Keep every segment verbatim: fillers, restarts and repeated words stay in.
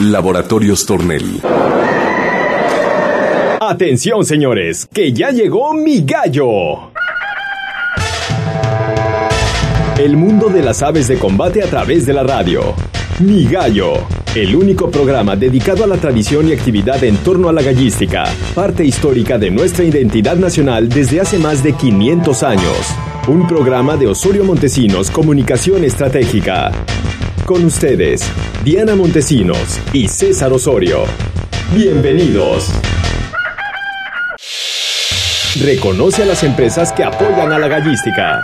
Laboratorios Tornel. Atención, señores, que ya llegó Mi Gallo. El mundo de las aves de combate a través de la radio. Mi Gallo, el único programa dedicado a la tradición y actividad en torno a la gallística, parte histórica de nuestra identidad nacional desde hace más de quinientos años. Un programa de Osorio Montesinos Comunicación Estratégica. Con ustedes, Diana Montesinos y César Osorio. Bienvenidos. Reconoce a las empresas que apoyan a la gallística.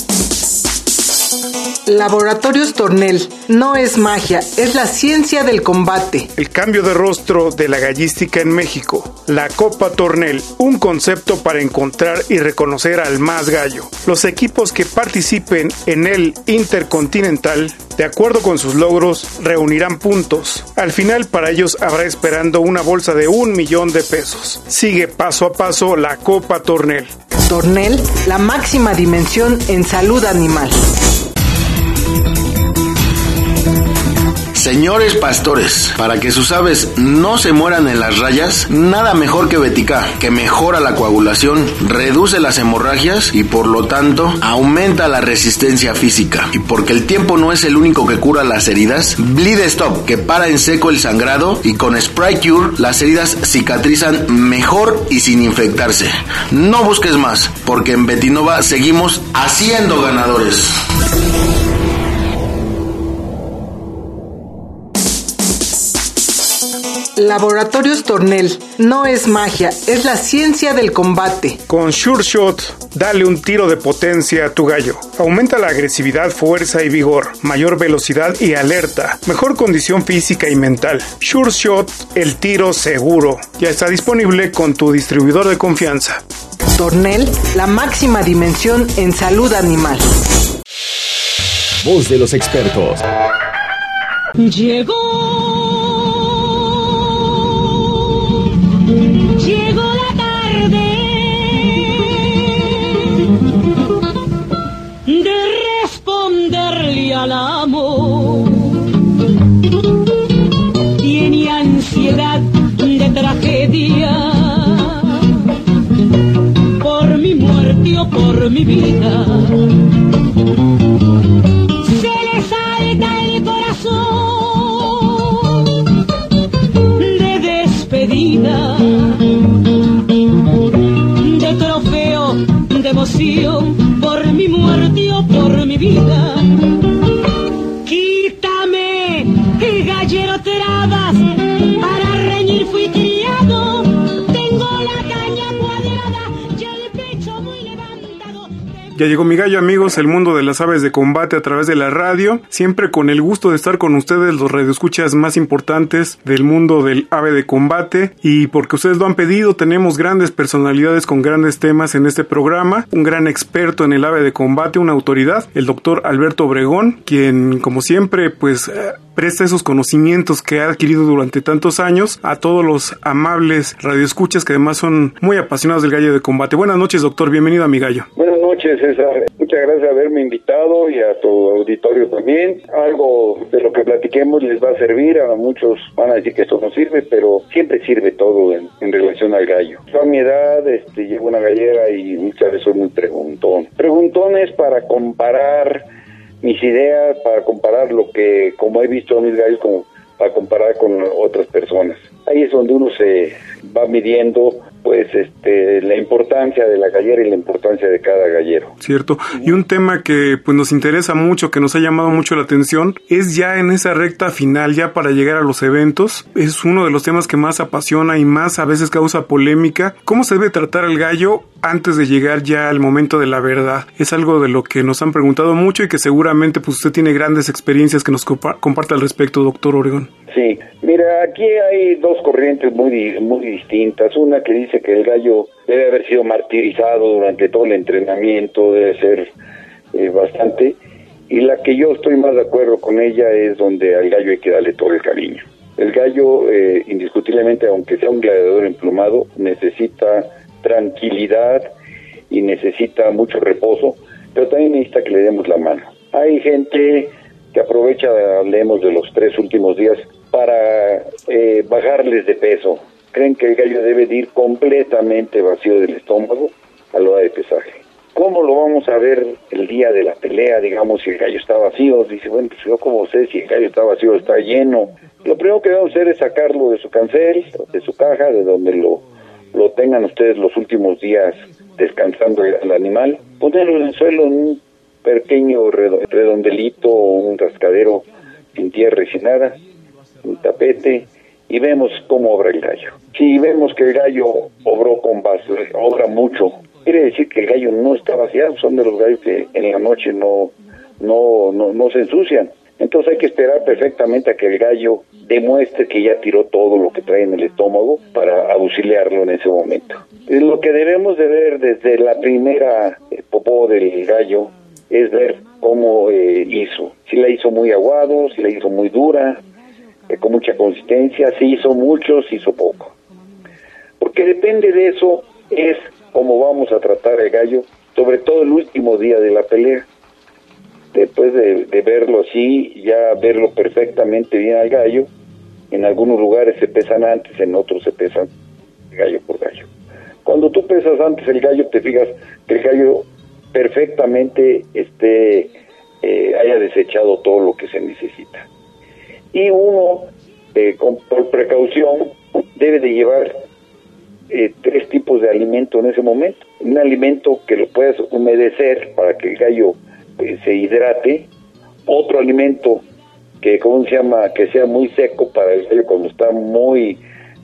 Laboratorios Tornel, no es magia, es la ciencia del combate. El cambio de rostro de la gallística en México. La Copa Tornel, un concepto para encontrar y reconocer al más gallo. Los equipos que participen en el Intercontinental, de acuerdo con sus logros, reunirán puntos. Al final, para ellos habrá esperando una bolsa de un millón de pesos. Sigue paso a paso la Copa Tornel. Tornel, la máxima dimensión en salud animal. Señores pastores, para que sus aves no se mueran en las rayas, nada mejor que Betica, que mejora la coagulación, reduce las hemorragias y por lo tanto aumenta la resistencia física. Y porque el tiempo no es el único que cura las heridas, Bleed Stop, que para en seco el sangrado, y con Spray Cure las heridas cicatrizan mejor y sin infectarse. No busques más, porque en Betinova seguimos haciendo ganadores. Laboratorios Tornel, no es magia, es la ciencia del combate. Con Sure Shot, dale un tiro de potencia a tu gallo. Aumenta la agresividad, fuerza y vigor, mayor velocidad y alerta, mejor condición física y mental. Sure Shot, el tiro seguro. Ya está disponible con tu distribuidor de confianza. Tornel, la máxima dimensión en salud animal. Voz de los expertos. Llegó. Llegó la tarde de responderle al amor. Tiene ansiedad de tragedia por mi muerte o por mi vida. Se le salta el corazón de despedida, de trofeo, de emoción, por mi muerte o por mi vida. Quítame, gallero trabas, para reñir fui criado. Tengo la caña cuadrada y el pecho muy levantado. Ya llegó Mi Gallo, amigos, el mundo de las aves de combate a través de la radio, siempre con el gusto de estar con ustedes, los radioescuchas más importantes del mundo del ave de combate, y porque ustedes lo han pedido, tenemos grandes personalidades con grandes temas en este programa, un gran experto en el ave de combate, una autoridad, el doctor Alberto Obregón, quien como siempre pues presta esos conocimientos que ha adquirido durante tantos años a todos los amables radioescuchas que además son muy apasionados del gallo de combate. Buenas noches, doctor, bienvenido a Mi Gallo. Buenas noches, César. Muchas gracias por haberme invitado y a tu auditorio también. Algo de lo que platiquemos les va a servir. A muchos van a decir que esto no sirve, pero siempre sirve todo en, en relación al gallo. Yo a mi edad este, llevo una gallera y muchas veces soy muy preguntón. Preguntones para comparar mis ideas, para comparar lo que, como he visto a mis gallos, como para comparar con otras personas. Ahí es donde uno se va midiendo pues este la importancia de la gallera y la importancia de cada gallero. Cierto. Y un tema que pues nos interesa mucho, que nos ha llamado mucho la atención, es ya en esa recta final, ya para llegar a los eventos, es uno de los temas que más apasiona y más a veces causa polémica. ¿Cómo se debe tratar al gallo antes de llegar ya al momento de la verdad? Es algo de lo que nos han preguntado mucho y que seguramente pues usted tiene grandes experiencias que nos compa- comparte al respecto, doctor Obregón. Sí, mira, aquí hay dos corrientes muy muy distintas. Una que dice que el gallo debe haber sido martirizado durante todo el entrenamiento, debe ser eh, bastante, y la que yo estoy más de acuerdo con ella es donde al gallo hay que darle todo el cariño. El gallo, eh, indiscutiblemente, aunque sea un gladiador emplumado, necesita tranquilidad y necesita mucho reposo, pero también necesita que le demos la mano. Hay gente que aprovecha, hablemos de los tres últimos días, para eh, bajarles de peso. Creen que el gallo debe de ir completamente vacío del estómago a la hora de pesaje. ¿Cómo lo vamos a ver el día de la pelea, digamos, si el gallo está vacío? Dice, bueno, pues yo como sé si el gallo está vacío o está lleno. Lo primero que debemos hacer es sacarlo de su cancel, de su caja, de donde lo, lo tengan ustedes los últimos días descansando el, el animal. Ponerlo en el suelo en un pequeño redondelito, un rascadero sin tierra y sin nada, un tapete, y vemos cómo obra el gallo. Si vemos que el gallo obró con base, obra mucho, quiere decir que el gallo no está vaciado. Son de los gallos que en la noche no, no, no, no se ensucian. Entonces hay que esperar perfectamente a que el gallo demuestre que ya tiró todo lo que trae en el estómago para auxiliarlo en ese momento. Lo que debemos de ver desde la primera eh, popó del gallo es ver cómo eh, hizo. Si la hizo muy aguado, si la hizo muy dura, eh, con mucha consistencia, si hizo mucho, si hizo poco. Porque depende de eso es cómo vamos a tratar al gallo, sobre todo el último día de la pelea. Después de, de verlo así, ya verlo perfectamente bien al gallo, en algunos lugares se pesan antes, en otros se pesan gallo por gallo. Cuando tú pesas antes el gallo, te fijas que el gallo perfectamente esté, eh, haya desechado todo lo que se necesita. Y uno, eh, con, por precaución, debe de llevar eh, tres tipos de alimento en ese momento. Un alimento que lo puedas humedecer para que el gallo eh, se hidrate. Otro alimento que, ¿cómo se llama?, que sea muy seco para el gallo cuando está muy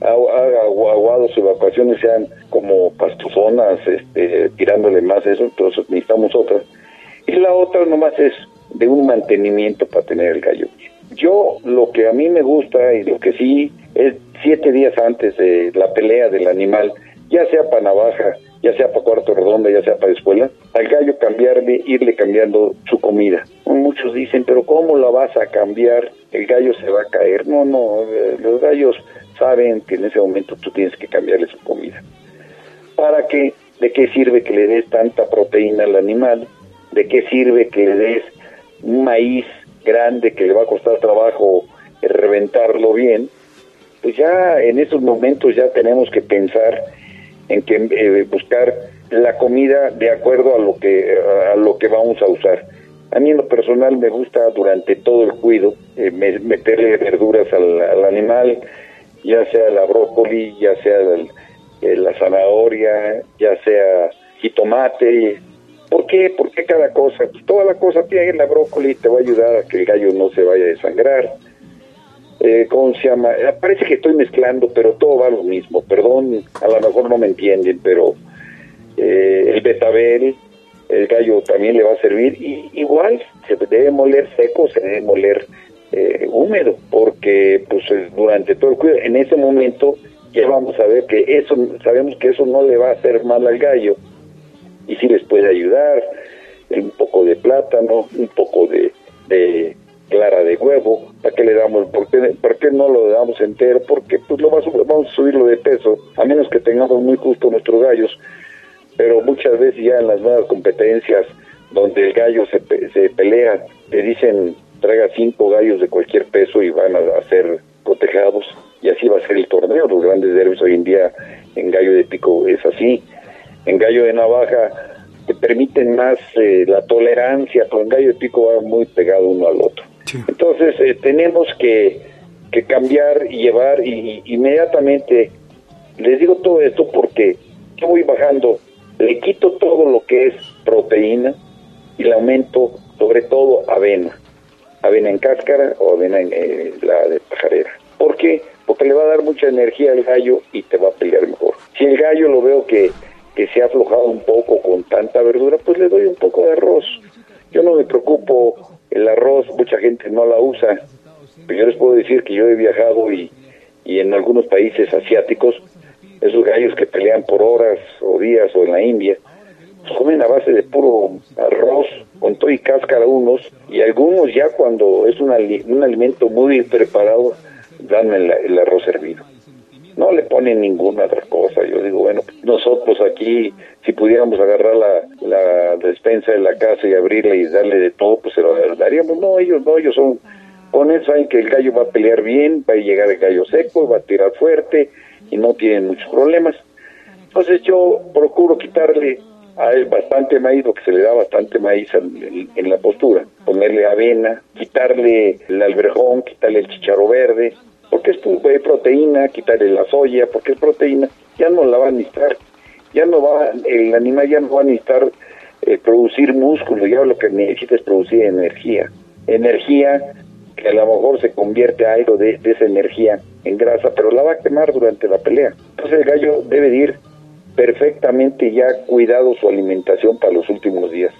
aguado, sus evacuaciones sean como pastozonas, este, tirándole más eso, entonces necesitamos otra. Y la otra nomás es de un mantenimiento para tener el gallo. Yo, lo que a mí me gusta y lo que sí es siete días antes de la pelea del animal, ya sea para navaja, ya sea para cuarto redonda, ya sea para escuela, al gallo cambiarle, irle cambiando su comida. Muchos dicen, pero ¿cómo la vas a cambiar? El gallo se va a caer. No, no, eh, los gallos saben que en ese momento tú tienes que cambiarle su comida. ¿Para qué? ¿De qué sirve que le des tanta proteína al animal? ¿De qué sirve que le des un maíz grande que le va a costar trabajo reventarlo bien? Pues ya en esos momentos ya tenemos que pensar en que eh, buscar la comida de acuerdo a lo que a lo que vamos a usar. A mí en lo personal me gusta durante todo el cuido eh, meterle verduras al, al animal, ya sea la brócoli, ya sea la, eh, la zanahoria, ya sea jitomate. ¿Por qué? Porque cada cosa, pues toda la cosa tiene la brócoli, te va a ayudar a que el gallo no se vaya a desangrar. Eh, ¿Cómo se llama? Parece que estoy mezclando, pero todo va lo mismo. Perdón, a lo mejor no me entienden, pero eh, el betabel, el gallo también le va a servir. Y igual, se debe moler seco, se debe moler eh, húmedo, porque pues durante todo el cuidado, en ese momento ya vamos a ver que eso, sabemos que eso no le va a hacer mal al gallo, y sí les puede ayudar. Un poco de plátano, un poco de... de clara de huevo. ¿Para qué le damos? ¿Por qué, ¿por qué no lo damos entero? Porque pues lo vamos, vamos a subirlo de peso, a menos que tengamos muy justo nuestros gallos. Pero muchas veces ya en las nuevas competencias donde el gallo se, se pelea, te dicen traiga cinco gallos de cualquier peso y van a, a ser cotejados, y así va a ser el torneo. Los grandes derbis hoy en día en gallo de pico es así. En gallo de navaja te permiten más eh, la tolerancia, pero en gallo de pico va muy pegado uno al otro. Sí. Entonces eh, tenemos que, que cambiar y llevar, y, y inmediatamente les digo todo esto porque yo voy bajando, le quito todo lo que es proteína y le aumento sobre todo avena, avena en cáscara o avena en eh, la de pajarera. ¿Por qué? Porque le va a dar mucha energía al gallo y te va a pelear mejor. Si el gallo lo veo que que se ha aflojado un poco con tanta verdura, pues le doy un poco de arroz. Yo no me preocupo, el arroz mucha gente no la usa, pero yo les puedo decir que yo he viajado y, y en algunos países asiáticos, esos gallos que pelean por horas o días, o en la India, pues comen a base de puro arroz, con todo y cáscara unos, y algunos ya cuando es un, un alimento muy preparado, dan el, el arroz hervido. No le ponen ninguna otra cosa. Yo digo, bueno, nosotros aquí, si pudiéramos agarrar la, la despensa de la casa y abrirla y darle de todo, pues se lo daríamos. No, ellos no, ellos son Con eso saben que el gallo va a pelear bien, va a llegar el gallo seco, va a tirar fuerte y no tienen muchos problemas. Entonces yo procuro quitarle a él bastante maíz, lo que se le da bastante maíz en, en la postura, ponerle avena, quitarle el alberjón, quitarle el chícharo verde, porque es proteína, quitarle la soya, porque es proteína, ya no la va a necesitar, ya no va, el animal ya no va a necesitar eh, producir músculo, ya lo que necesita es producir energía, energía que a lo mejor se convierte a algo de, de esa energía en grasa, pero la va a quemar durante la pelea. Entonces el gallo debe de ir perfectamente ya cuidado su alimentación para los últimos días.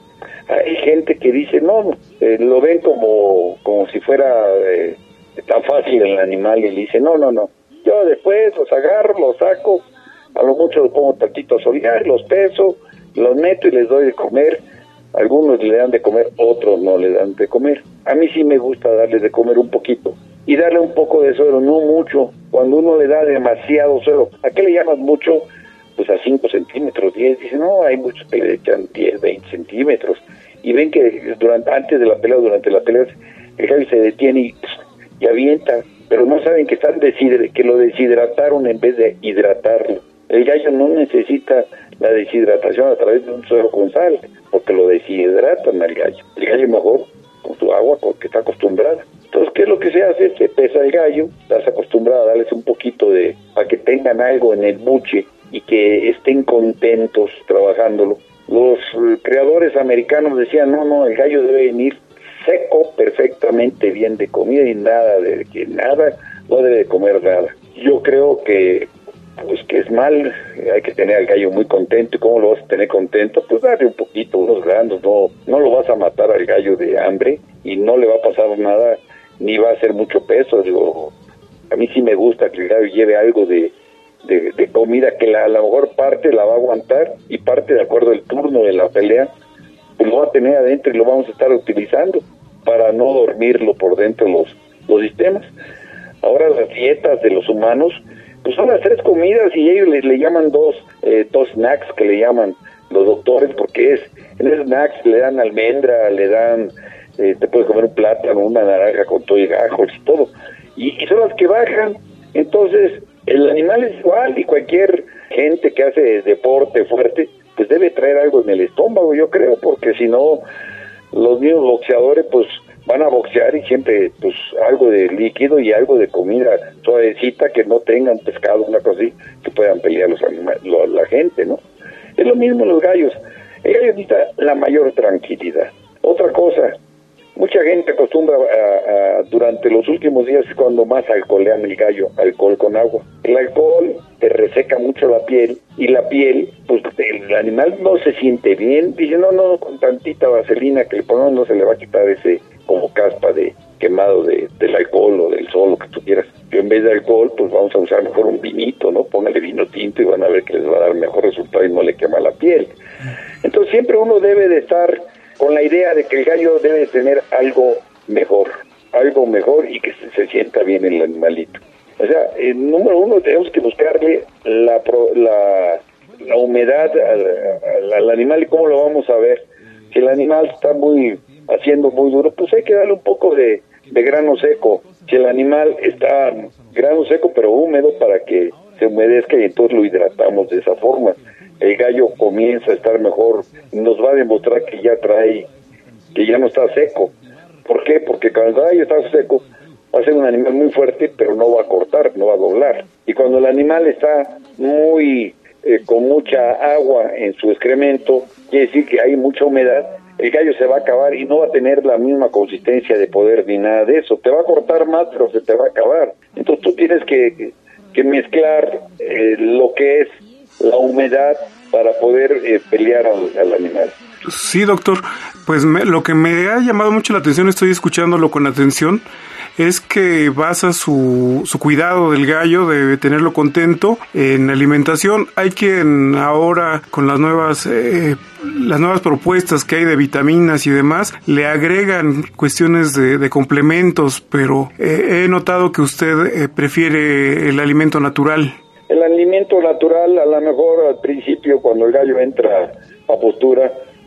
Hay gente que dice, no, eh, lo ven como, como si fuera eh, tan fácil el animal, y le dice, no, no, no, yo después los agarro, los saco, a lo mucho los pongo tantito a solear, los peso, los meto y les doy de comer. Algunos le dan de comer, otros no le dan de comer. A mí sí me gusta darles de comer un poquito y darle un poco de suero, no mucho. Cuando uno le da demasiado suero, ¿a qué le llamas mucho? Pues a cinco centímetros, diez. Dicen, no, hay muchos que le echan diez, veinte centímetros. Y ven que durante antes de la pelea, durante la pelea, el gallo se detiene y, y avienta. Pero no saben que están deshidr- que lo deshidrataron en vez de hidratarlo. El gallo no necesita la deshidratación a través de un suero con sal, porque lo deshidratan al gallo. El gallo mejor con su agua, porque está acostumbrada. Entonces, ¿qué es lo que se hace? Se pesa el gallo, estás acostumbrada a darles un poquito de, para que tengan algo en el buche y que estén contentos trabajándolo. Los uh, creadores americanos decían, no, no, el gallo debe venir seco, perfectamente bien de comida y nada de que nada, no debe de comer nada. Yo creo que pues que es mal, hay que tener al gallo muy contento. ¿Y cómo lo vas a tener contento? Pues darle un poquito, unos granos, no, no lo vas a matar al gallo de hambre y no le va a pasar nada, ni va a hacer mucho peso. Digo, a mí sí me gusta que el gallo lleve algo de, de, de comida, que la, a lo mejor parte la va a aguantar y parte de acuerdo al turno de la pelea, pues lo va a tener adentro y lo vamos a estar utilizando para no dormirlo por dentro los, los sistemas. Ahora las dietas de los humanos pues son las tres comidas y ellos le, le llaman dos, eh, dos snacks que le llaman los doctores, porque es, en esos snacks le dan almendra, le dan, eh, te puedes comer un plátano, una naranja con todo y gajos y todo, y, y son las que bajan. Entonces el animal es igual, y cualquier gente que hace deporte fuerte, pues debe traer algo en el estómago, yo creo, porque si no, los mismos boxeadores, pues van a boxear y siempre pues algo de líquido y algo de comida suavecita, que no tengan pescado, una cosa así, que puedan pelear los animales, lo, la gente, ¿no? Es lo mismo los gallos. El gallo necesita la mayor tranquilidad. Otra cosa, mucha gente acostumbra a, a durante los últimos días es cuando más alcoholean el gallo, alcohol con agua. El alcohol te reseca mucho la piel, y la piel, pues el animal no se siente bien, dice, no, no, con tantita vaselina que le ponemos no se le va a quitar ese como caspa de quemado de, del alcohol o del sol, lo que tú quieras. Yo en vez de alcohol, pues vamos a usar mejor un vinito, ¿no? Póngale vino tinto y van a ver que les va a dar mejor resultado y no le quema la piel. Entonces siempre uno debe de estar con la idea de que el gallo debe tener algo mejor, algo mejor y que se, se sienta bien el animalito. O sea, eh, número uno, tenemos que buscarle la, pro, la, la humedad al, al, al animal. ¿Y cómo lo vamos a ver? Si el animal está muy haciendo muy duro, pues hay que darle un poco de, de grano seco. Si el animal está grano seco pero húmedo, para que se humedezca, y entonces lo hidratamos de esa forma. El gallo comienza a estar mejor, nos va a demostrar que ya trae, que ya no está seco. ¿Por qué? Porque cuando el gallo está seco, va a ser un animal muy fuerte, pero no va a cortar, no va a doblar. Y cuando el animal está muy, eh, con mucha agua en su excremento, quiere decir que hay mucha humedad, el gallo se va a acabar y no va a tener la misma consistencia de poder ni nada de eso. Te va a cortar más, pero se te va a acabar. Entonces tú tienes que, que mezclar eh, lo que es la humedad para poder eh, pelear al, al animal. Sí, doctor, pues me, lo que me ha llamado mucho la atención, estoy escuchándolo con atención, es que basa su, su cuidado del gallo, de tenerlo contento, en alimentación. Hay quien ahora, con las nuevas eh, las nuevas propuestas que hay de vitaminas y demás, le agregan cuestiones de, de complementos, pero eh, he notado que usted eh, prefiere el alimento natural. El alimento natural, a lo mejor al principio, cuando el gallo entra a postura,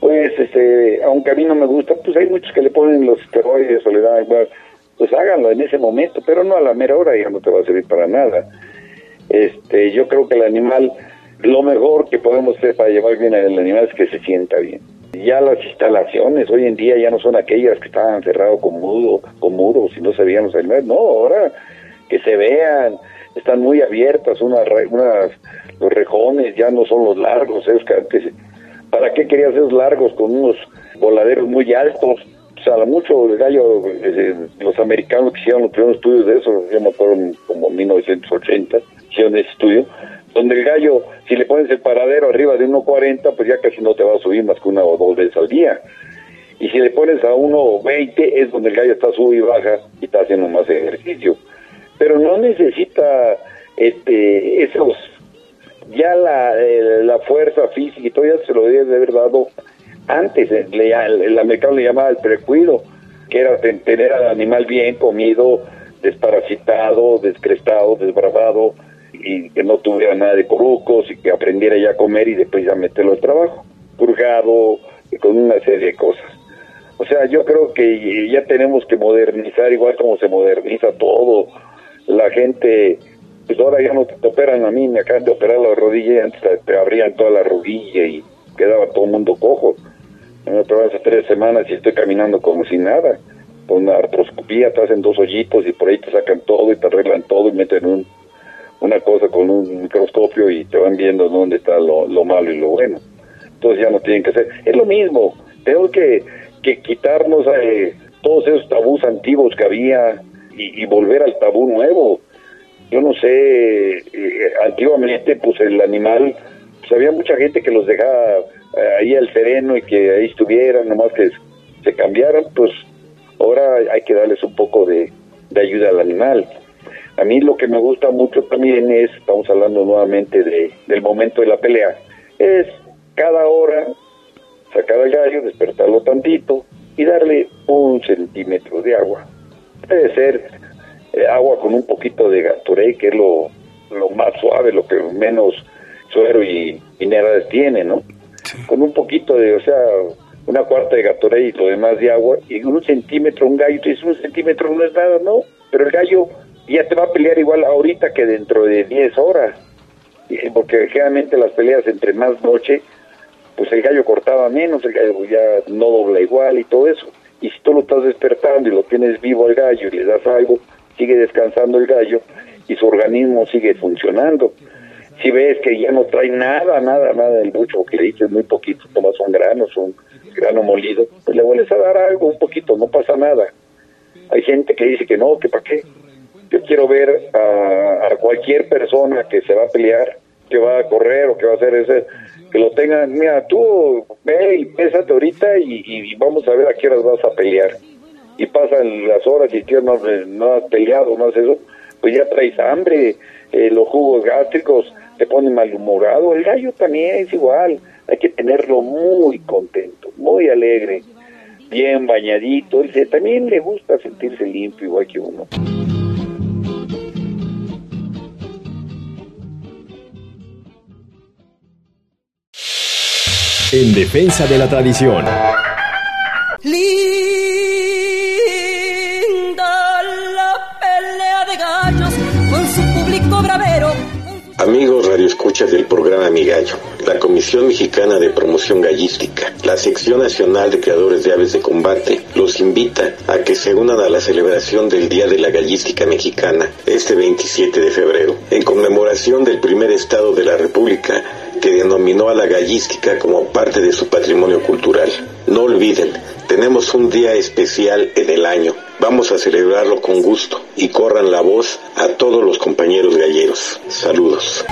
pues, este, aunque a mí no me gusta, pues hay muchos que le ponen los esteroides o le dan igual, pues háganlo en ese momento, pero no a la mera hora, ya no te va a servir para nada. Este, yo creo que el animal, lo mejor que podemos hacer para llevar bien al animal es que se sienta bien. Ya las instalaciones hoy en día ya no son aquellas que estaban cerradas con mudo, con muros y no se veían los animales, no, ahora que se vean, están muy abiertas, unas, unas los rejones ya no son los largos, es que antes, ¿para qué querías esos largos con unos voladeros muy altos? O sea, a lo mucho el gallo, eh, los americanos que hicieron los primeros estudios de eso, yo me acuerdo como en mil novecientos ochenta, hicieron ese estudio, donde el gallo, si le pones el paradero arriba de uno cuarenta, pues ya casi no te va a subir más que una o dos veces al día. Y si le pones a uno veinte, es donde el gallo está sube y baja y está haciendo más ejercicio. Pero no necesita este esos, ya la, eh, la fuerza física y todo ya se lo debe de haber dado antes. Eh, le, el, el americano le llamaba el precuido, que era tener al animal bien comido, desparasitado, descrestado, desbravado, y que no tuviera nada de corucos y que aprendiera ya a comer y después ya meterlo al trabajo, purgado, y con una serie de cosas. O sea, yo creo que ya tenemos que modernizar igual como se moderniza todo. La gente, pues ahora ya no te operan, a mí me acaban de operar la rodilla y antes te abrían toda la rodilla y quedaba todo el mundo cojo. Me operaron hace tres semanas y estoy caminando como si nada. Con una artroscopía te hacen dos hoyitos y por ahí te sacan todo y te arreglan todo y meten un una cosa con un microscopio y te van viendo dónde está lo, lo malo y lo bueno. Entonces ya no tienen que hacer. Es lo mismo, tenemos que, que quitarnos eh, todos esos tabús antiguos que había y, y volver al tabú nuevo. Yo no sé, eh, antiguamente pues el animal, pues había mucha gente que los dejaba eh, ahí al sereno y que ahí estuvieran, nomás que se cambiaran, pues ahora hay que darles un poco de, de ayuda al animal. A mí lo que me gusta mucho también es, estamos hablando nuevamente de, del momento de la pelea, es cada hora sacar al gallo, despertarlo tantito y darle un centímetro de agua. Puede ser eh, agua con un poquito de Gatorade, que es lo, lo más suave, lo que menos suero y minerales tiene, ¿no? Sí. Con un poquito de, o sea, una cuarta de Gatorade y lo demás de agua, y un centímetro, un gallo, entonces un centímetro no es nada, ¿no? Pero el gallo ya te va a pelear igual ahorita que dentro de diez horas, porque generalmente las peleas entre más noche, pues el gallo cortaba menos, el gallo ya no dobla igual y todo eso. Y si tú lo estás despertando y lo tienes vivo al gallo y le das algo, sigue descansando el gallo y su organismo sigue funcionando. Si ves que ya no trae nada, nada, nada del mucho que le dices muy poquito, tomas un grano, un grano molido, pues le vuelves a dar algo, un poquito, no pasa nada. Hay gente que dice que no, que para qué. Yo quiero ver a, a cualquier persona que se va a pelear, que va a correr o que va a hacer ese, que lo tengan, mira, tú ve y pésate ahorita y, y vamos a ver a qué horas vas a pelear. Y pasan las horas y tú no, no has peleado, no haces eso, pues ya traes hambre, eh, los jugos gástricos te ponen malhumorado. El gallo también es igual, hay que tenerlo muy contento, muy alegre, bien bañadito. Dice, también le gusta sentirse limpio igual que uno. En defensa de la tradición. Linda la pelea de gallos con su público bravero. Amigos radioescuchas del programa Mi Gallo, la Comisión Mexicana de Promoción Gallística, la Sección Nacional de Creadores de Aves de Combate, los invita a que se unan a la celebración del Día de la Gallística Mexicana, este veintisiete de febrero, en conmemoración del primer estado de la República que denominó a la gallística como parte de su patrimonio cultural. No olviden, tenemos un día especial en el año. Vamos a celebrarlo con gusto y corran la voz a todos los compañeros galleros. Saludos.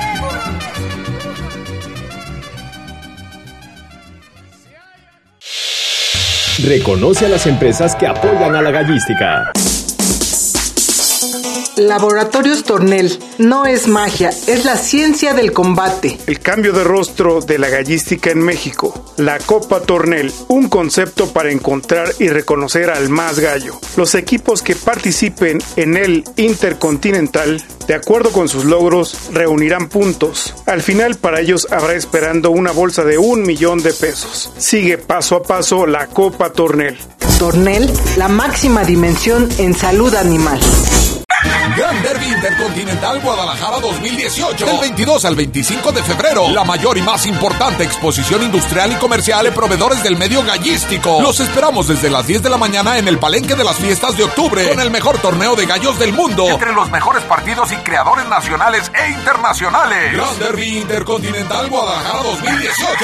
Reconoce a las empresas que apoyan a la gallística. Laboratorios Tornel. No es magia, es la ciencia del combate. El cambio de rostro de la gallística en México. La Copa Tornel, un concepto para encontrar y reconocer al más gallo. Los equipos que participen en el Intercontinental, de acuerdo con sus logros, reunirán puntos. Al final, para ellos habrá esperando una bolsa de un millón de pesos. Sigue paso a paso la Copa Tornel. Tornel, la máxima dimensión en salud animal. Gran Derby Intercontinental Guadalajara dos mil dieciocho. Del veintidós al veinticinco de febrero. La mayor y más importante exposición industrial y comercial de proveedores del medio gallístico. Los esperamos desde las diez de la mañana en el Palenque de las Fiestas de Octubre. Con el mejor torneo de gallos del mundo. Entre los mejores partidos y creadores nacionales e internacionales. Gran Derby Intercontinental Guadalajara dos mil dieciocho.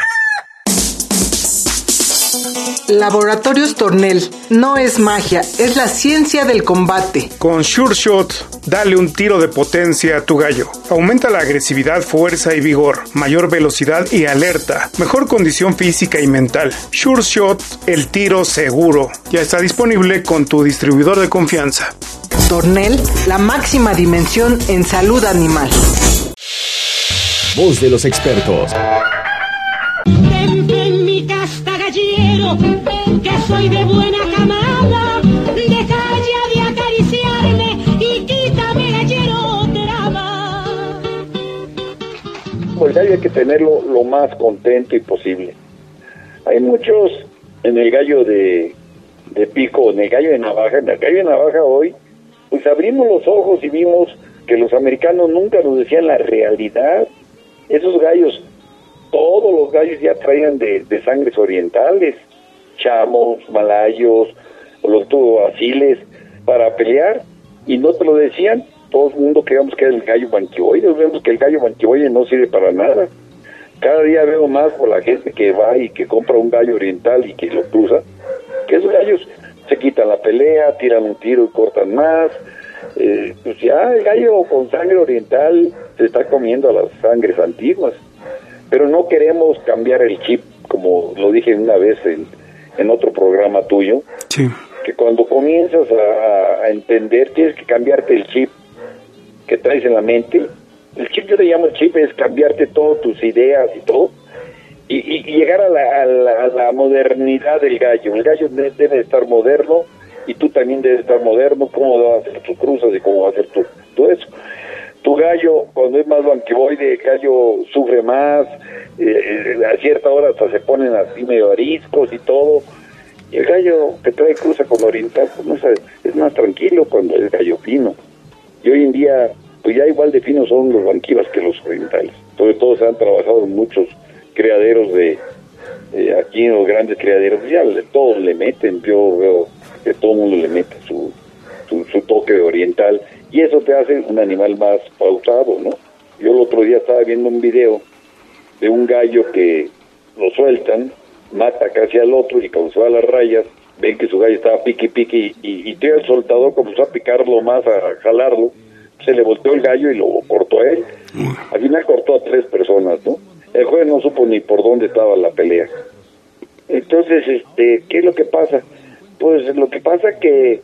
Laboratorios Tornel. No es magia, es la ciencia del combate. Con Sure Shot, dale un tiro de potencia a tu gallo. Aumenta la agresividad, fuerza y vigor, mayor velocidad y alerta, mejor condición física y mental. Sure Shot, el tiro seguro. Ya está disponible con tu distribuidor de confianza. Tornel, la máxima dimensión en salud animal. Voz de los expertos. En mi casta gallero, que soy de buena camada, deja ya de acariciarme y quítame gallero trama. Pues hay que tenerlo lo más contento y posible. Hay muchos en el gallo de, de pico, en el gallo de navaja, en el gallo de navaja hoy, pues abrimos los ojos y vimos que los americanos nunca nos decían la realidad. Esos gallos, todos los gallos ya traían de, de sangres orientales, chamos, malayos, o los tuboaciles, para pelear, y no te lo decían. Todo el mundo creíamos que era el gallo banquiboide, vemos que el gallo banquiboide no sirve para nada. Cada día veo más por la gente que va y que compra un gallo oriental y que lo cruza, que esos gallos se quitan la pelea, tiran un tiro y cortan más. Eh, pues ya el gallo con sangre oriental se está comiendo a las sangres antiguas. Pero no queremos cambiar el chip, como lo dije una vez en, en otro programa tuyo, sí. Que cuando comienzas a, a entender, tienes que cambiarte el chip que traes en la mente. El chip, yo le llamo el chip, es cambiarte todas tus ideas y todo, y, y, y llegar a la, a, la, a la modernidad del gallo. El gallo debe estar moderno, y tú también debes estar moderno, cómo vas a hacer tus cruzas y cómo vas a hacer tu, todo eso. Tu gallo, cuando es más banquiboide, el gallo sufre más, eh, a cierta hora hasta se ponen así medio ariscos y todo. Y el gallo que trae cruza con oriental, pues no es, es más tranquilo cuando es gallo fino. Y hoy en día, pues ya igual de finos son los banquivas que los orientales. Sobre todo se han trabajado en muchos criaderos de, eh, aquí en los grandes criaderos, ya le, todos le meten, yo veo que todo el mundo le mete su, su, su toque oriental. Y eso te hace un animal más pautado, ¿no? Yo el otro día estaba viendo un video de un gallo que lo sueltan, mata casi al otro, y cuando se va a las rayas, ven que su gallo estaba piqui piqui, y, y tira el soltador, comenzó a picarlo más, a jalarlo, se le volteó el gallo y lo cortó a él. Al final cortó a tres personas, ¿no? El juez no supo ni por dónde estaba la pelea. Entonces, este, ¿qué es lo que pasa? Pues lo que pasa que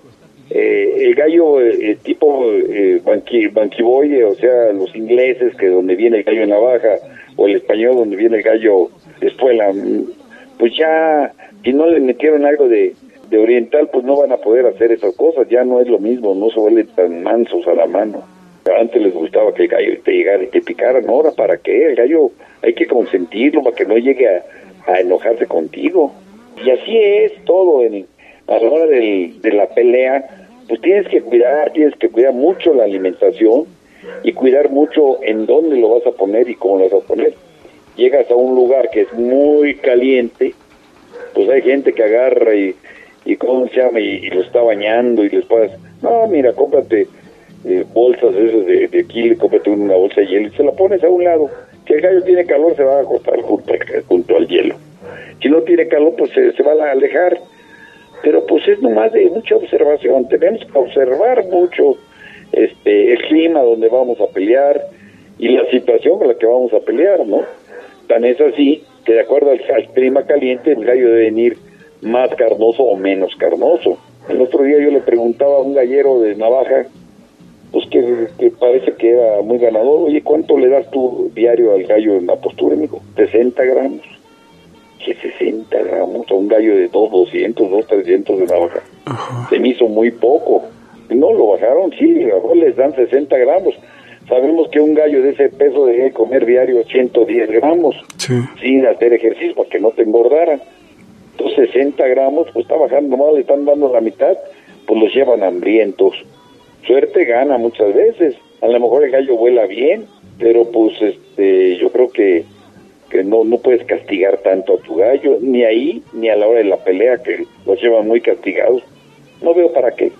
Eh, el gallo eh, tipo eh, banqui, banquiboide, o sea, los ingleses, que donde viene el gallo de navaja, o el español donde viene el gallo de espuela, pues ya, si no le metieron algo de, de oriental, pues no van a poder hacer esas cosas. Ya no es lo mismo, no se vuelven tan mansos a la mano. Antes les gustaba que el gallo te llegara y te picara, ¿no? Ahora, ¿para qué? El gallo hay que consentirlo para que no llegue a, a enojarse contigo. Y así es todo en, a la hora del, de la pelea. Pues tienes que cuidar, tienes que cuidar mucho la alimentación y cuidar mucho en dónde lo vas a poner y cómo lo vas a poner. Llegas a un lugar que es muy caliente, pues hay gente que agarra y, y ¿cómo se llama? Y, y lo está bañando y les puedes, no, mira, cómprate eh, bolsas esas de, de kilo, cómprate una bolsa de hielo y se la pones a un lado. Si el gallo tiene calor, se va a acostar junto, junto al hielo. Si no tiene calor, pues se, se va a alejar. Pero pues es nomás de mucha observación. Tenemos que observar mucho este el clima donde vamos a pelear y la situación con la que vamos a pelear, ¿no? Tan es así que de acuerdo al, al clima caliente el gallo debe venir más carnoso o menos carnoso. El otro día yo le preguntaba a un gallero de navaja pues que, que parece que era muy ganador. Oye, ¿cuánto le das tú diario al gallo en la postura, amigo? sesenta gramos. Que sesenta gramos a un gallo de dos, doscientos, dos, trescientos de navaja. Uh-huh. Se me hizo muy poco. No lo bajaron, sí, a lo mejor les dan sesenta gramos. Sabemos que un gallo de ese peso debe comer diario ciento diez gramos, sí, sin hacer ejercicio, para que no te engordaran. Entonces sesenta gramos, pues está bajando, nomás le están dando la mitad, pues los llevan hambrientos. Suerte gana muchas veces. A lo mejor el gallo vuela bien, pero pues este yo creo que, que no, no puedes castigar tanto a tu gallo, ni ahí, ni a la hora de la pelea, que los llevan muy castigados. No veo para qué.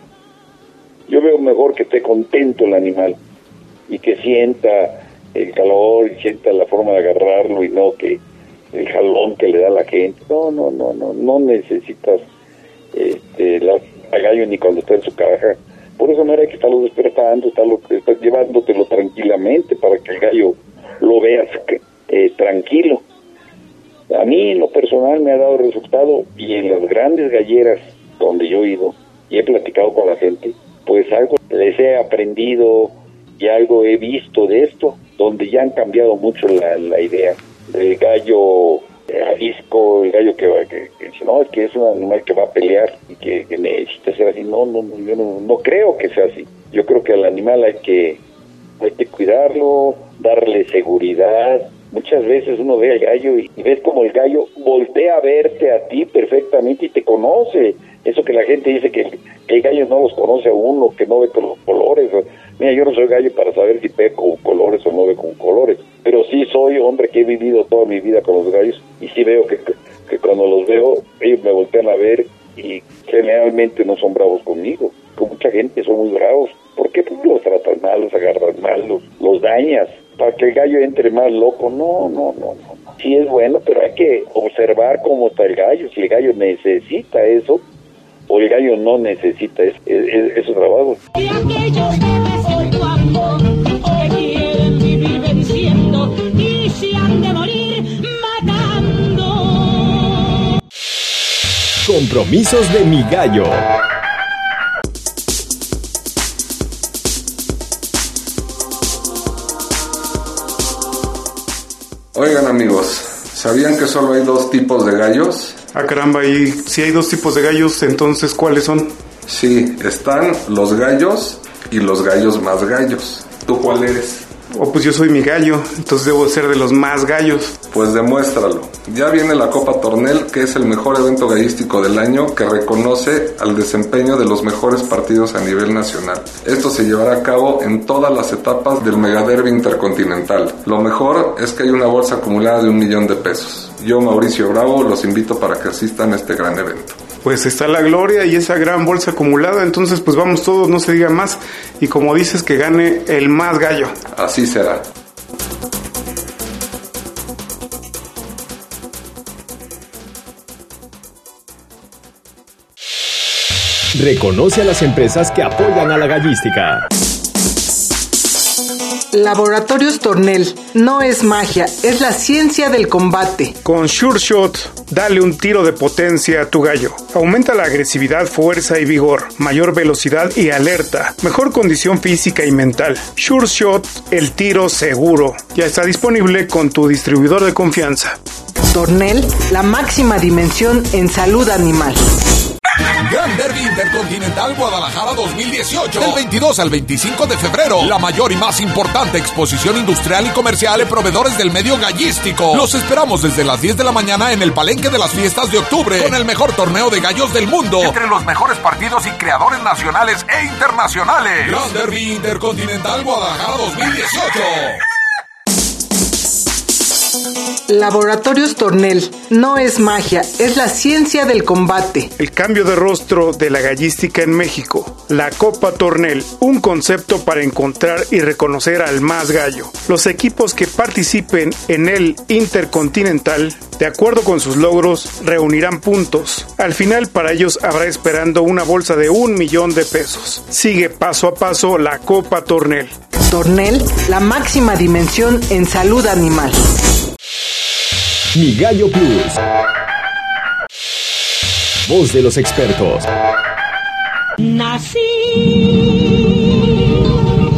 Yo veo mejor que esté contento el animal y que sienta el calor y sienta la forma de agarrarlo y no que el jalón que le da la gente. No, no, no, no, no necesitas este, la, al gallo ni cuando está en su caja. Por eso no era que estarlo despertando, estarlo, estar llevándotelo tranquilamente para que el gallo lo veas eh, tranquilo. A mí en lo personal me ha dado resultado, y en las grandes galleras donde yo he ido y he platicado con la gente, pues algo les he aprendido y algo he visto de esto, donde ya han cambiado mucho la, la idea del gallo arisco, el gallo que va, que, que dice, no, es que es un animal que va a pelear y que, que necesita ser así. No, no, no, yo no, no creo que sea así. Yo creo que al animal hay que, hay que cuidarlo, darle seguridad. Muchas veces uno ve al gallo y, y ves como el gallo voltea a verte a ti perfectamente y te conoce. Eso que la gente dice que, que el gallo no los conoce a uno, que no ve con los colores. Mira, yo no soy gallo para saber si ve con colores o no ve con colores, pero sí soy hombre que he vivido toda mi vida con los gallos y sí veo que, que, que cuando los veo, ellos me voltean a ver y generalmente no son bravos conmigo. Con mucha gente son muy bravos. ¿Por qué? Pues los tratan mal, los agarran mal, los, los dañas, para que el gallo entre más loco. No, no, no, no. Sí es bueno, pero hay que observar cómo está el gallo. Si el gallo necesita eso, o el gallo no necesita es, es, es, esos trabajos. Y aquellos que guapo, que quieren vivir venciendo y se han de morir matando. Compromisos de mi gallo. Oigan amigos, ¿sabían que solo hay dos tipos de gallos? Ah, caramba, y si hay dos tipos de gallos, entonces ¿cuáles son? Sí, están los gallos y los gallos más gallos. ¿Tú cuál eres? Oh, pues yo soy mi gallo, entonces debo ser de los más gallos. Pues demuéstralo. Ya viene la Copa Tornel, que es el mejor evento gallístico del año, que reconoce al desempeño de los mejores partidos a nivel nacional. Esto se llevará a cabo en todas las etapas del Megaderby Intercontinental. Lo mejor es que hay una bolsa acumulada de un millón de pesos. Yo, Mauricio Bravo, los invito para que asistan a este gran evento. Pues está la gloria y esa gran bolsa acumulada, entonces pues vamos todos, no se diga más, y como dices, que gane el más gallo. Así será. Reconoce a las empresas que apoyan a la gallística. Laboratorios Tornel, no es magia, es la ciencia del combate. Con Sure Shot, dale un tiro de potencia a tu gallo. Aumenta la agresividad, fuerza y vigor, mayor velocidad y alerta, mejor condición física y mental. Sure Shot, el tiro seguro. Ya está disponible con tu distribuidor de confianza. Tornel, la máxima dimensión en salud animal. Gran Derby Intercontinental Guadalajara dos mil dieciocho. Del veintidós al veinticinco de febrero. La mayor y más importante exposición industrial y comercial de proveedores del medio gallístico. Los esperamos desde las diez de la mañana en el Palenque de las Fiestas de Octubre. Con el mejor torneo de gallos del mundo. Entre los mejores partidos y creadores nacionales e internacionales. Gran Derby Intercontinental Guadalajara dos mil dieciocho. Laboratorios Tornel, no es magia, es la ciencia del combate. El cambio de rostro de la gallística en México. La Copa Tornel, un concepto para encontrar y reconocer al más gallo. Los equipos que participen en el Intercontinental, de acuerdo con sus logros, reunirán puntos. Al final, para ellos habrá esperando una bolsa de un millón de pesos. Sigue paso a paso la Copa Tornel. Tornel, la máxima dimensión en salud animal. Mi Gallo Plus. Voz de los expertos. Nací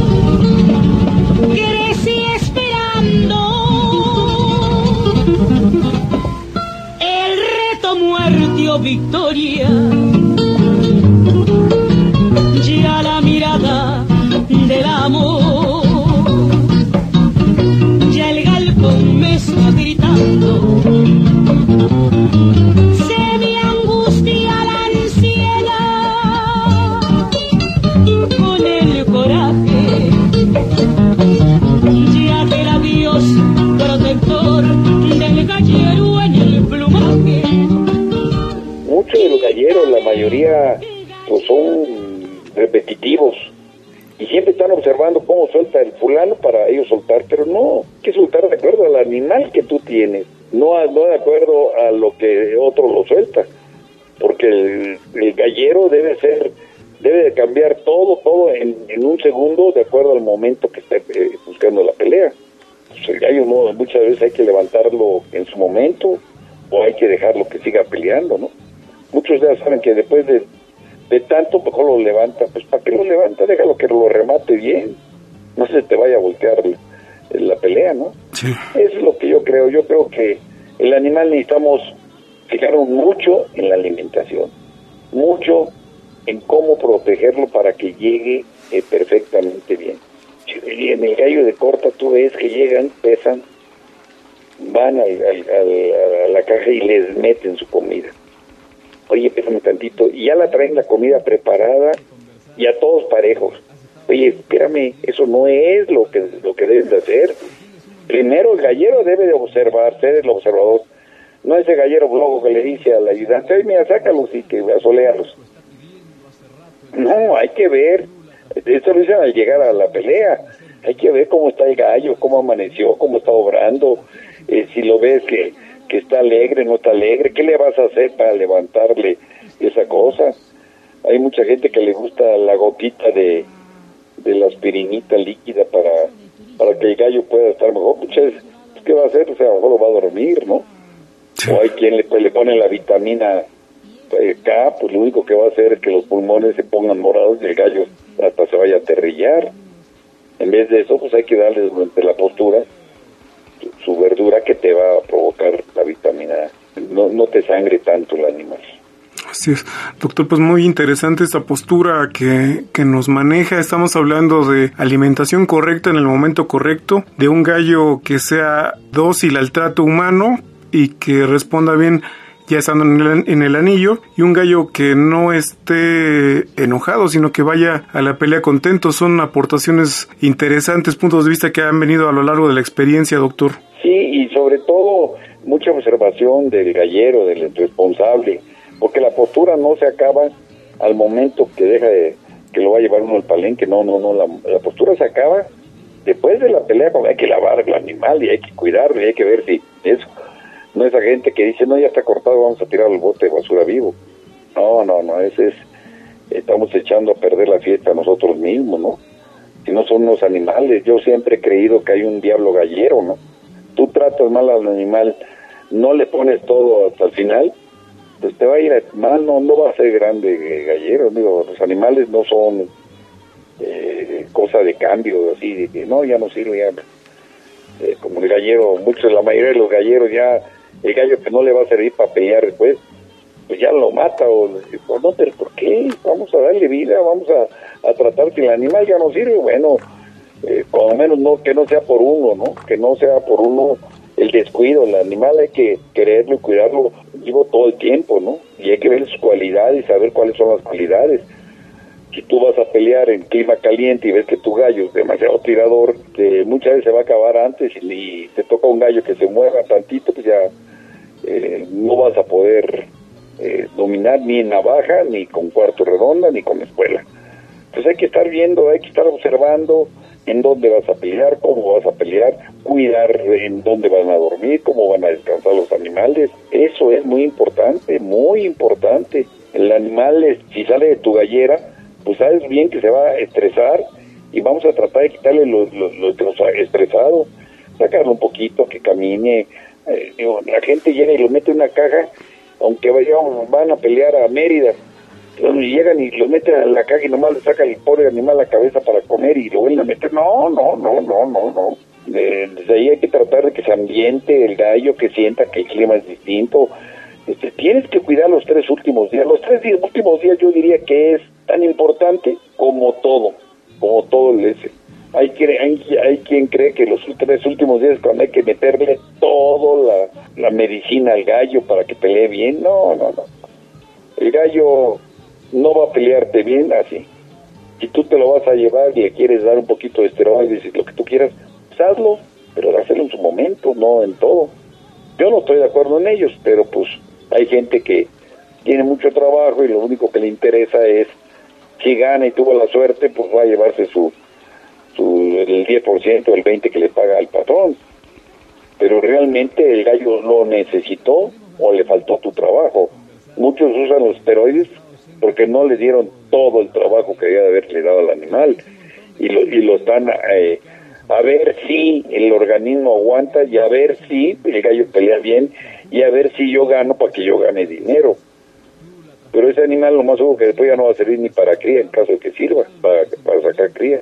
día pues son repetitivos y siempre están observando cómo suelta el fulano para ellos soltar, pero no, hay que soltar de acuerdo al animal que tú tienes, no, a, no de acuerdo a lo que otro lo suelta, porque el, el gallero debe ser, debe de cambiar todo, todo en, en un segundo de acuerdo al momento que esté eh, buscando la pelea. Pues el gallo no, muchas veces hay que levantarlo en su momento o hay que dejarlo que siga peleando, ¿no? Muchos ya saben que después de de tanto, mejor lo levanta. Pues ¿para qué lo levanta? Déjalo que lo remate bien. No se te vaya a voltear la pelea, ¿no? Sí. Eso es lo que yo creo. Yo creo que el animal necesitamos fijarnos mucho en la alimentación, mucho en cómo protegerlo para que llegue eh, perfectamente bien. Y en el gallo de corta tú ves que llegan, pesan, van al, al, al, a la caja y les meten su comida. Oye, pésame tantito, y ya la traen la comida preparada y a todos parejos. Oye, espérame, eso no es lo que lo que debes de hacer. Primero el gallero debe de observar, ser el observador. No ese gallero loco que le dice al ayudante, ay, mira, sácalos y que asolealos. No, hay que ver, esto lo dicen al llegar a la pelea, hay que ver cómo está el gallo, cómo amaneció, cómo está obrando, eh, si lo ves que que está alegre, no está alegre, ¿qué le vas a hacer para levantarle esa cosa? Hay mucha gente que le gusta la gotita de, de la aspirinita líquida para, para que el gallo pueda estar mejor. Muchas, ¿qué va a hacer? O sea, a lo mejor lo va a dormir, ¿no? O hay quien le, pues, le pone la vitamina K, pues lo único que va a hacer es que los pulmones se pongan morados y el gallo hasta se vaya a aterrillar. En vez de eso, pues hay que darle durante la postura su verdura que te va a provocar la vitamina A. No, no te sangre tanto el animal. Así es, doctor, pues muy interesante esta postura que, que nos maneja. Estamos hablando de alimentación correcta en el momento correcto, de un gallo que sea dócil al trato humano y que responda bien ya estando en el, en el anillo, y un gallo que no esté enojado, sino que vaya a la pelea contento. Son aportaciones interesantes, puntos de vista que han venido a lo largo de la experiencia, doctor. Sí, y sobre todo mucha observación del gallero, del responsable, porque la postura no se acaba al momento que deja de, que lo va a llevar uno al palenque. No, no, no, la, la postura se acaba después de la pelea, cuando hay que lavar el animal y hay que cuidarlo y hay que ver si eso. No esa gente que dice, no, ya está cortado, vamos a tirar el bote de basura vivo. No, no, no, ese es, estamos echando a perder la fiesta nosotros mismos, ¿no? Si no son unos animales. Yo siempre he creído que hay un diablo gallero, ¿no? Tú tratas mal al animal, no le pones todo hasta el final, pues te va a ir mal, no, no va a ser grande gallero. Digo, los animales no son eh, cosa de cambio, así, de que no, ya no sirve, ya, eh, como el gallero, muchos, la mayoría de los galleros ya, el gallo que no le va a servir para pelear después, pues ya lo mata, o pues no, pero ¿por qué? Vamos a darle vida, vamos a, a tratar que el animal ya no sirve, bueno, eh, por lo menos no, que no sea por uno, ¿no? Que no sea por uno el descuido. El animal hay que quererlo y cuidarlo, digo, todo el tiempo, ¿no? Y hay que ver sus cualidades, saber cuáles son las cualidades. Si tú vas a pelear en clima caliente y ves que tu gallo es demasiado tirador, que muchas veces se va a acabar antes, y, y te toca un gallo que se mueva tantito, pues ya eh, no vas a poder eh, dominar ni en navaja, ni con cuarto redonda, ni con espuela. Entonces hay que estar viendo, hay que estar observando en dónde vas a pelear, cómo vas a pelear, cuidar en dónde van a dormir, cómo van a descansar los animales. Eso es muy importante, muy importante. El animal, es, si sale de tu gallera, pues sabes bien que se va a estresar y vamos a tratar de quitarle lo, lo, lo, lo estresado, sacarlo un poquito, que camine. Eh, digo, la gente llega y lo mete en una caja, aunque vayan, van a pelear a Mérida, entonces llegan y lo meten a la caja y nomás le saca el pobre animal la cabeza para comer y lo vuelven a meter. No, no, no, no, no, no. Eh, desde ahí hay que tratar de que se ambiente el gallo, que sienta que el clima es distinto. Este, tienes que cuidar los tres últimos días. Los tres días, últimos días yo diría que es tan importante como todo, como todo el ese. Hay, que, hay, hay quien cree que los tres últimos días es cuando hay que meterle toda la, la medicina al gallo para que pelee bien. No, no, no. El gallo no va a pelearte bien así. Si tú te lo vas a llevar y le quieres dar un poquito de esteroides y lo que tú quieras, pues hazlo, pero hazlo en su momento, no en todo. Yo no estoy de acuerdo en ellos, pero pues hay gente que tiene mucho trabajo y lo único que le interesa es, si gana y tuvo la suerte, pues va a llevarse su, su el diez por ciento, el veinte por ciento que le paga al patrón. Pero realmente el gallo lo necesitó o le faltó tu trabajo. Muchos usan los esteroides porque no le dieron todo el trabajo que debía de haberle dado al animal y lo, y lo están eh, a ver si el organismo aguanta y a ver si el gallo pelea bien y a ver si yo gano para que yo gane dinero. Pero ese animal lo más seguro que después ya no va a servir ni para cría en caso de que sirva para, para sacar cría.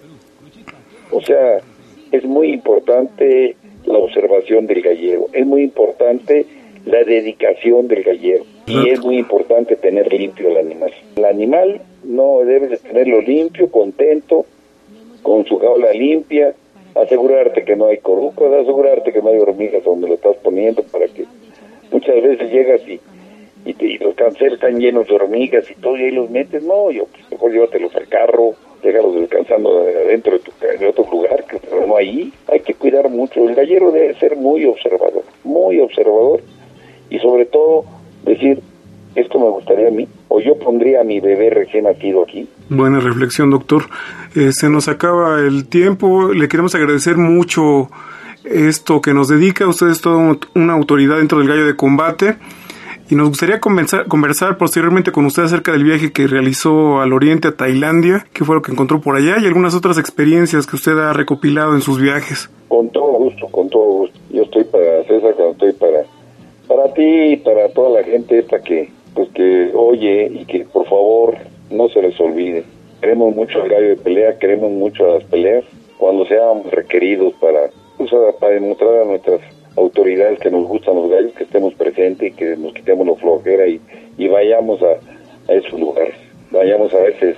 O sea, es muy importante la observación del gallero, es muy importante la dedicación del gallero y es muy importante tener limpio el animal. El animal no debes de tenerlo limpio, contento, con su jaula limpia, asegurarte que no hay corucos, asegurarte que no hay hormigas donde lo estás poniendo, para que muchas veces llegas y, y, te, y los canceles están llenos de hormigas y todo y ahí los metes. No, yo pues mejor llévatelos al carro, déjalos descansando adentro de, tu, de otro lugar, que pero no ahí. Hay que cuidar mucho. El gallero debe ser muy observador, muy observador y sobre todo decir, esto me gustaría a mí, o yo pondría a mi bebé recién nacido aquí. Buena reflexión, doctor. Eh, se nos acaba el tiempo. Le queremos agradecer mucho esto que nos dedica. Usted es toda una autoridad dentro del gallo de combate. Y nos gustaría conversar, conversar posteriormente con usted acerca del viaje que realizó al oriente, a Tailandia, qué fue lo que encontró por allá y algunas otras experiencias que usted ha recopilado en sus viajes. Con todo gusto, con todo gusto. Yo estoy para César, cuando estoy para para ti y para toda la gente esta que pues que oye y que por favor no se les olvide. Queremos mucho al gallo de pelea, queremos mucho a las peleas cuando seamos requeridos para, pues, para demostrar a nuestras autoridades que nos gustan los gallos, que estemos presentes y que nos quitemos la flojera y, y vayamos a, a esos lugares. Vayamos a veces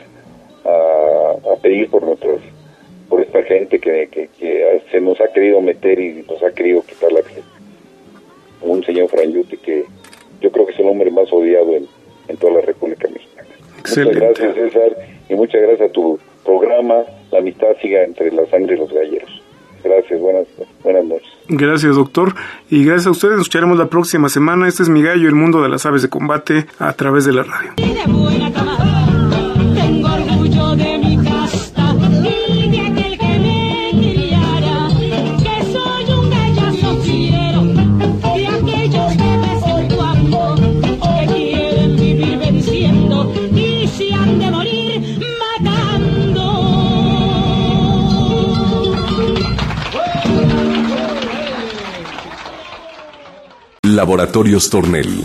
a, a pedir por nuestros, por esta gente que, que, que se nos ha querido meter y nos ha querido quitar la acceso. Un señor Franyuti que yo creo que es el hombre más odiado en, en toda la República Mexicana. Excelente. Muchas gracias, César, y muchas gracias a tu programa. La amistad siga entre la sangre y los galleros. Gracias, buenas, buenas noches. Gracias, doctor, y gracias a ustedes. Nos escucharemos la próxima semana. Este es Mi Gallo, el mundo de las aves de combate, a través de la radio. Tengo orgullo de mi casta y de aquel que me criara, que soy un gallazo fiero, de aquellos que ves guapo, que quieren vivir venciendo y se han de morir matando. Laboratorios Tornel.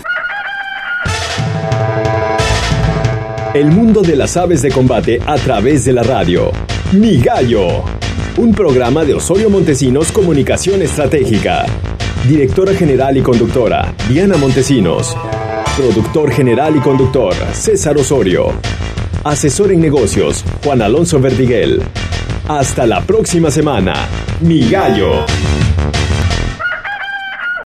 El mundo de las aves de combate a través de la radio. Mi Gallo. Un programa de Osorio Montesinos Comunicación Estratégica. Directora general y conductora, Diana Montesinos. Productor general y conductor, César Osorio. Asesor en negocios, Juan Alonso Verdiguel. Hasta la próxima semana. Mi Gallo.